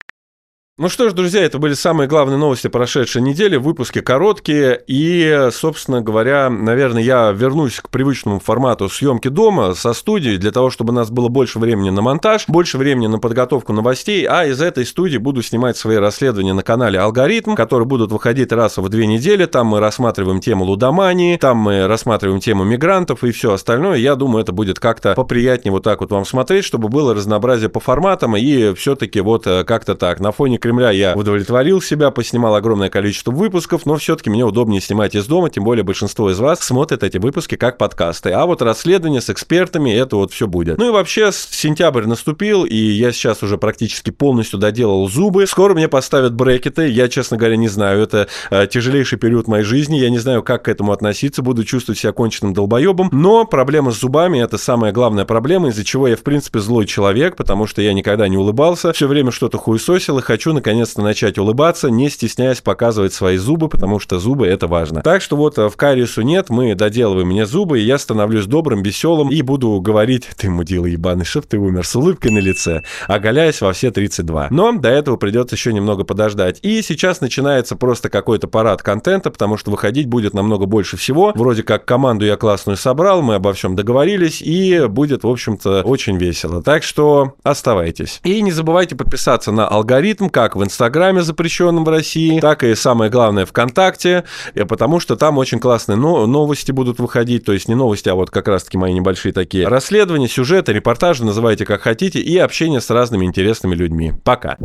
Ну что ж, друзья, это были самые главные новости прошедшей недели, выпуски короткие, и, собственно говоря, наверное, я вернусь к привычному формату съемки дома со студии, для того, чтобы у нас было больше времени на монтаж, больше времени на подготовку новостей, а из этой студии буду снимать свои расследования на канале «Алгоритм», которые будут выходить раз в две недели, там мы рассматриваем тему лудомании, там мы рассматриваем тему мигрантов и все остальное, я думаю, это будет как-то поприятнее вот так вот вам смотреть, чтобы было разнообразие по форматам, и все-таки вот как-то так, на фоне Кремля я удовлетворил себя, поснимал огромное количество выпусков, но все-таки мне удобнее снимать из дома, тем более большинство из вас смотрит эти выпуски как подкасты. А вот расследование с экспертами, это вот все будет. Ну и вообще, сентябрь наступил, и я сейчас уже практически полностью доделал зубы. Скоро мне поставят брекеты. Я, честно говоря, не знаю. Это э, тяжелейший период моей жизни. Я не знаю, как к этому относиться. Буду чувствовать себя конченным долбоебом. Но проблема с зубами — это самая главная проблема, из-за чего я, в принципе, злой человек, потому что я никогда не улыбался. Все время что-то хуесосил, и хочу наконец-то начать улыбаться, не стесняясь показывать свои зубы, потому что зубы — это важно. Так что вот в кариесу нет, мы доделываем мне зубы, и я становлюсь добрым, веселым, и буду говорить: ты, мудила ебаный, чтоб ты умер, с улыбкой на лице, оголяясь во все тридцать два. Но до этого придется еще немного подождать. И сейчас начинается просто какой-то парад контента, потому что выходить будет намного больше всего. Вроде как команду я классную собрал, мы обо всем договорились, и будет, в общем-то, очень весело. Так что оставайтесь. И не забывайте подписаться на алгоритм, как в Инстаграме, запрещенном в России, так и, самое главное, ВКонтакте, потому что там очень классные новости будут выходить, то есть не новости, а вот как раз-таки мои небольшие такие расследования, сюжеты, репортажи, называйте как хотите, и общение с разными интересными людьми. Пока.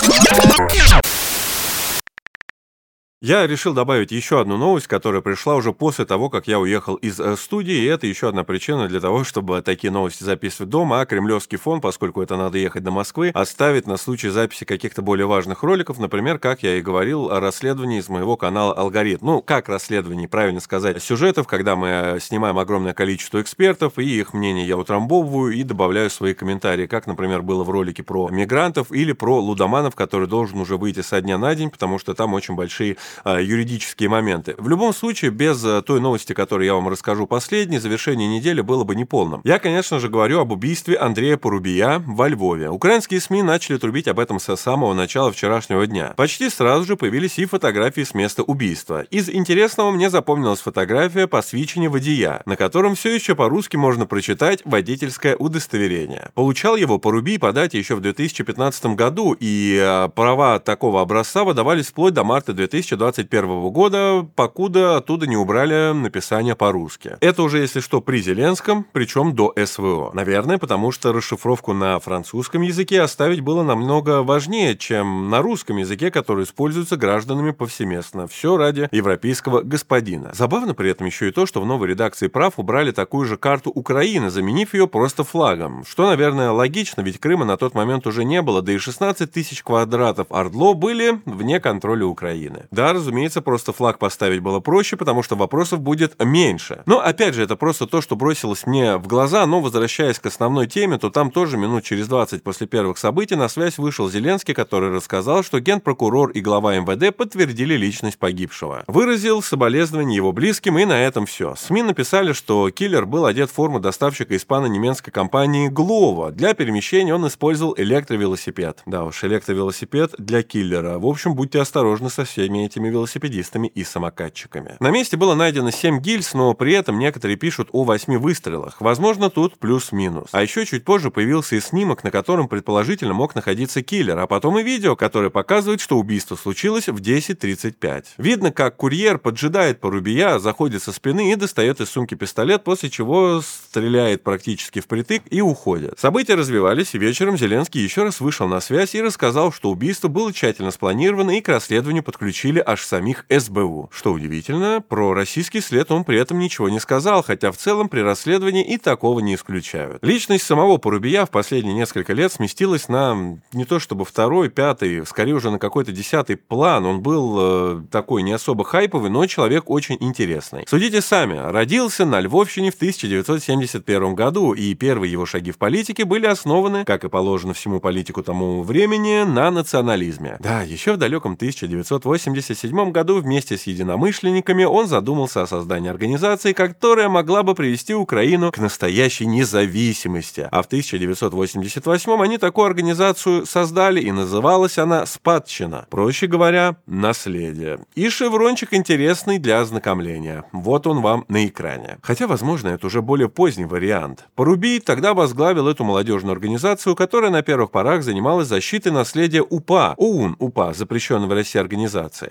Я решил добавить еще одну новость, которая пришла уже после того, как я уехал из э, студии, и это еще одна причина для того, чтобы такие новости записывать дома, а Кремлевский фон, поскольку это надо ехать до Москвы, оставить на случай записи каких-то более важных роликов, например, как я и говорил, о расследовании из моего канала «Алгоритм». Ну, как расследование, правильно сказать, сюжетов, когда мы снимаем огромное количество экспертов, и их мнение я утрамбовываю и добавляю свои комментарии, как, например, было в ролике про мигрантов или про лудоманов, который должен уже выйти со дня на день, потому что там очень большие юридические моменты. В любом случае, без той новости, которую я вам расскажу последней, завершение недели было бы неполным. Я, конечно же, говорю об убийстве Андрея Порубия во Львове. Украинские СМИ начали трубить об этом со самого начала вчерашнего дня. Почти сразу же появились и фотографии с места убийства. Из интересного мне запомнилась фотография посвящения водия, на котором все еще по-русски можно прочитать «водительское удостоверение». Получал его Порубий по дате еще в две тысячи пятнадцатом году, и права такого образца выдавались вплоть до марта две тысячи двадцать первого года, покуда оттуда не убрали написание по-русски. Это уже, если что, при Зеленском, причем до СВО. Наверное, потому что расшифровку на французском языке оставить было намного важнее, чем на русском языке, который используется гражданами повсеместно. Все ради европейского господина. Забавно при этом еще и то, что в новой редакции прав убрали такую же карту Украины, заменив ее просто флагом. Что, наверное, логично, ведь Крыма на тот момент уже не было, да и шестнадцать тысяч квадратов Ордло были вне контроля Украины. Да, разумеется, просто флаг поставить было проще, потому что вопросов будет меньше. Но, опять же, это просто то, что бросилось мне в глаза, но, возвращаясь к основной теме, то там тоже минут через двадцать после первых событий на связь вышел Зеленский, который рассказал, что генпрокурор и глава эм вэ дэ подтвердили личность погибшего. Выразил соболезнования его близким, и на этом все. СМИ написали, что киллер был одет в форму доставщика испано-немецкой компании Глова. Для перемещения он использовал электровелосипед. Да уж, электровелосипед для киллера. В общем, будьте осторожны со всеми этими велосипедистами и самокатчиками. На месте было найдено семь гильз, но при этом некоторые пишут о восьми выстрелах. Возможно, тут плюс-минус. А еще чуть позже появился и снимок, на котором предположительно мог находиться киллер, а потом и видео, которое показывает, что убийство случилось в десять тридцать пять. Видно, как курьер поджидает Порубия, заходит со спины и достает из сумки пистолет, после чего стреляет практически впритык и уходит. События развивались, и вечером Зеленский еще раз вышел на связь и рассказал, что убийство было тщательно спланировано и к расследованию подключили аж самих эс бэ у. Что удивительно, про российский след он при этом ничего не сказал, хотя в целом при расследовании и такого не исключают. Личность самого Порубия в последние несколько лет сместилась на не то чтобы второй, пятый, скорее уже на какой-то десятый план. Он был э, такой не особо хайповый, но человек очень интересный. Судите сами, родился на Львовщине в тысяча девятьсот семьдесят первом году, и первые его шаги в политике были основаны, как и положено всему политику тому времени, на национализме. Да, еще в далеком тысяча девятьсот восемьдесят седьмом году вместе с единомышленниками он задумался о создании организации, которая могла бы привести Украину к настоящей независимости. А в тысяча девятьсот восемьдесят восьмом они такую организацию создали, и называлась она «Спадщина». Проще говоря, наследие. И шеврончик интересный для ознакомления. Вот он вам на экране. Хотя, возможно, это уже более поздний вариант. Порубий тогда возглавил эту молодежную организацию, которая на первых порах занималась защитой наследия УПА, ОУН, УПА, запрещенной в России организации.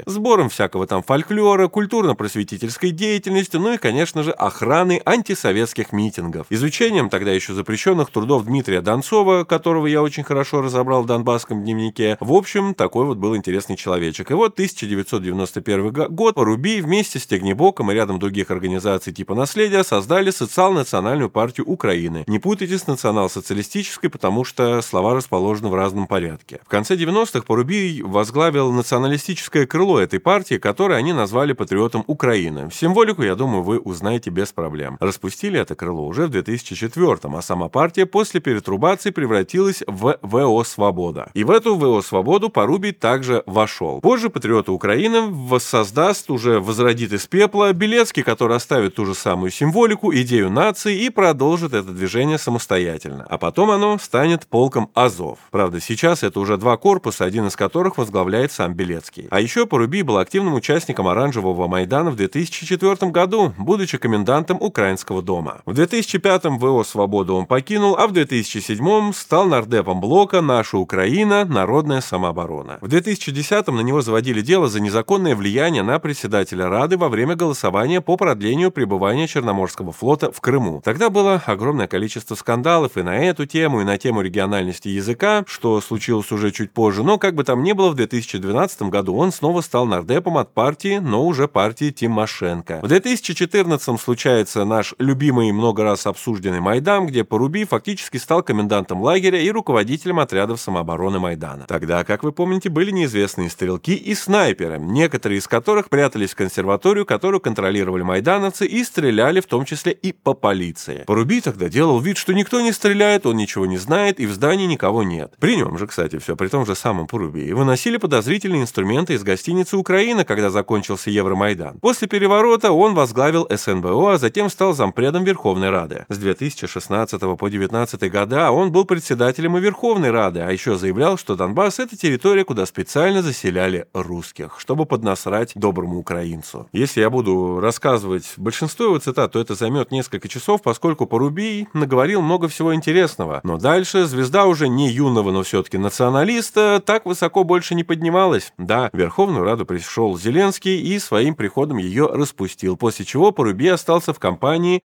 сбором всякого там фольклора, культурно-просветительской деятельностью, ну и, конечно же, охраной антисоветских митингов. Изучением тогда еще запрещенных трудов Дмитрия Донцова, которого я очень хорошо разобрал в Донбасском дневнике. В общем, такой вот был интересный человечек. И вот тысяча девятьсот девяносто первый год Порубий вместе с Тегнебоком и рядом других организаций типа «Наследия» создали социал-национальную партию Украины. Не путайте с национал-социалистической, потому что слова расположены в разном порядке. В конце девяностых Порубий возглавил националистическое крыло этой партии, которое они назвали «Патриотом Украины». Символику, я думаю, вы узнаете без проблем. Распустили это крыло уже в две тысячи четвёртом, а сама партия после перетрубации превратилась в ВО «Свобода». И в эту ВО «Свободу» Порубий также вошел. Позже «Патриоты Украины» воссоздаст, уже возродит из пепла Белецкий, который оставит ту же самую символику, идею нации и продолжит это движение самостоятельно. А потом оно станет полком Азов. Правда, сейчас это уже два корпуса, один из которых возглавляет сам Белецкий. А еще Порубий был активным участником Оранжевого Майдана в две тысячи четвёртом году, будучи комендантом Украинского дома. В две тысячи пятом ВО «Свободу» он покинул, а в две тысячи седьмом стал нардепом блока «Наша Украина. Народная самооборона». В две тысячи десятом на него заводили дело за незаконное влияние на председателя Рады во время голосования по продлению пребывания Черноморского флота в Крыму. Тогда было огромное количество скандалов и на эту тему, и на тему региональности языка, что случилось уже чуть позже, но как бы там ни было, в две тысячи двенадцатом году он снова стал нардепом от партии, но уже партии Тимошенко. В две тысячи четырнадцатом случается наш любимый и много раз обсужденный Майдан, где Порубий фактически стал комендантом лагеря и руководителем отрядов самообороны Майдана. Тогда, как вы помните, были неизвестные стрелки и снайперы, некоторые из которых прятались в консерваторию, которую контролировали майдановцы, и стреляли в том числе и по полиции. Порубий тогда делал вид, что никто не стреляет, он ничего не знает и в здании никого нет. При нем же, кстати, все, при том же самом Порубии, выносили подозрительные инструменты из гостиницы «Украина», когда закончился Евромайдан. После переворота он возглавил СНБО, а затем стал зампредом Верховной Рады. С две тысячи шестнадцатого по две тысячи девятнадцатый года он был председателем и Верховной Рады, а еще заявлял, что Донбасс — это территория, куда специально заселяли русских, чтобы поднасрать доброму украинцу. Если я буду рассказывать большинство его цитат, то это займет несколько часов, поскольку Порубий наговорил много всего интересного. Но дальше звезда уже не юного, но все-таки националиста так высоко больше не поднималась. Да, в Верховную Раду пришел Зеленский и своим приходом ее распустил, после чего Порубий остался в компании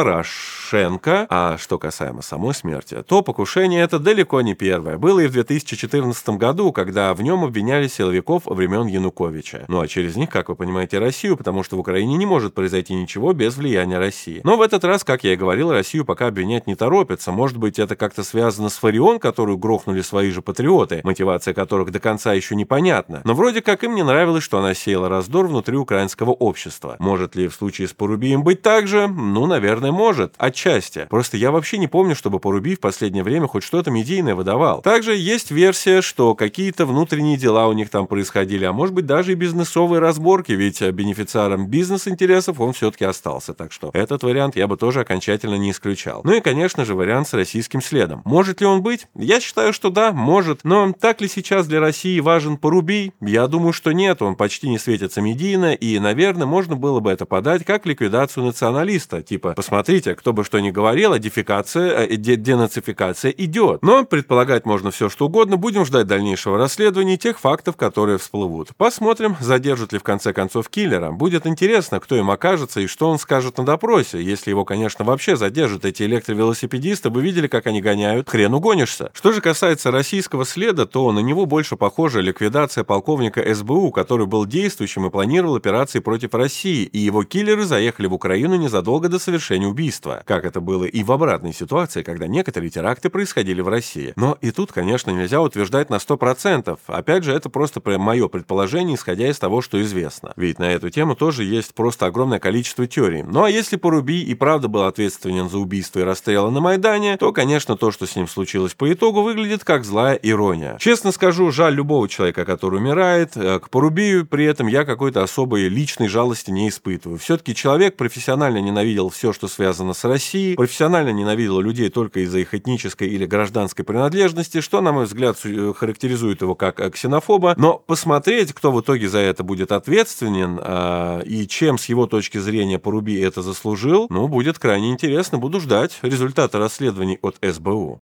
Порошенко. А что касаемо самой смерти, то покушение это далеко не первое. Было и в две тысячи четырнадцатом году, когда в нем обвиняли силовиков времен Януковича. Ну а через них, как вы понимаете, Россию, потому что в Украине не может произойти ничего без влияния России. Но в этот раз, как я и говорил, Россию пока обвинять не торопятся. Может быть, это как-то связано с Фарион, которую грохнули свои же патриоты, мотивация которых до конца еще непонятна. Но вроде как им не нравилось, что она сеяла раздор внутри украинского общества. Может ли в случае с Порубием быть так же? Ну, наверное, может, отчасти. Просто я вообще не помню, чтобы Порубий в последнее время хоть что-то медийное выдавал. Также есть версия, что какие-то внутренние дела у них там происходили, а может быть даже и бизнесовые разборки, ведь бенефициаром бизнес-интересов он все-таки остался. Так что этот вариант я бы тоже окончательно не исключал. Ну и, конечно же, вариант с российским следом. Может ли он быть? Я считаю, что да, может. Но так ли сейчас для России важен Порубий? Я думаю, что нет. Он почти не светится медийно, и, наверное, можно было бы это подать как ликвидацию националиста. Типа, посмотрите, кто бы что ни говорил, а дефикация, денацификация идет. Но предполагать можно все, что угодно. Будем ждать дальнейшего расследования тех фактов, которые всплывут. Посмотрим, задержат ли в конце концов киллера. Будет интересно, кто им окажется и что он скажет на допросе. Если его, конечно, вообще задержат. Эти электровелосипедисты, вы видели, как они гоняют? Хрен угонишься. Что же касается российского следа, то на него больше похожа ликвидация полковника СБУ, который был действующим и планировал операции против России, и его киллеры заехали в Украину незадолго до совершения убийства, как это было и в обратной ситуации, когда некоторые теракты происходили в России. Но и тут, конечно, нельзя утверждать на сто процентов. Опять же, это просто мое предположение, исходя из того, что известно. Ведь на эту тему тоже есть просто огромное количество теорий. Ну а если Порубий и правда был ответственен за убийство и расстрелы на Майдане, то, конечно, то, что с ним случилось по итогу, выглядит как злая ирония. Честно скажу, жаль любого человека, который умирает. К Порубию при этом я какой-то особой личной жалости не испытываю. Все-таки человек профессионально ненавидел все, что связано с Россией, профессионально ненавидел людей только из-за их этнической или гражданской принадлежности, что, на мой взгляд, характеризует его как ксенофоба. Но посмотреть, кто в итоге за это будет ответственен э, и чем с его точки зрения Порубий это заслужил, ну, будет крайне интересно. Буду ждать результаты расследований от СБУ.